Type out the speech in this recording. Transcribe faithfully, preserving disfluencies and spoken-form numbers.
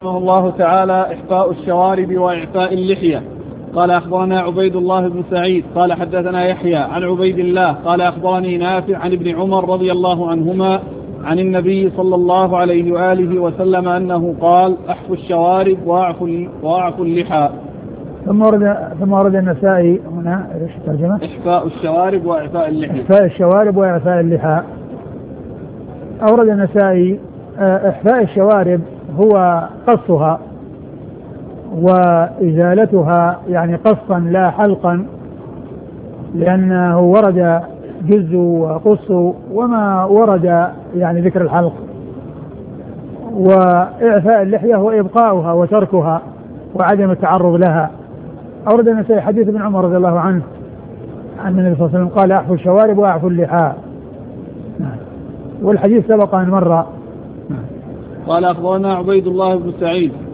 رحمه الله تعالى إحفاء الشوارب وإعفاء اللحية. قال أخبرنا عبيد الله بن سعيد قال حدثنا يحيى عن عبيد الله قال أخبرني نافع عن ابن عمر رضي الله عنهما عن النبي صلى الله عليه وآله وسلم أنه قال: أحفوا الشوارب وأعفوا اللحى. ثم ورد ثم ورد النسائي هنا ايش الترجمة؟ إحفاء الشوارب وإعفاء اللحى. إحفاء الشوارب وإعفاء اللحى. أورد النسائي إحفاء الشوارب هو قصها وإزالتها، يعني قصا لا حلقا، لأنه ورد جز وقص وما ورد يعني ذكر الحلق. وإعفاء اللحية هو إبقاؤها وتركها وعدم التعرض لها. أورد النسائي حديث ابن عمر رضي الله عنه أن النبي صلى الله عليه وسلم قال: أحفوا الشوارب وأعفوا اللحى. والحديث سبق أن مر. قال أخبرنا عبيد الله بن سعيد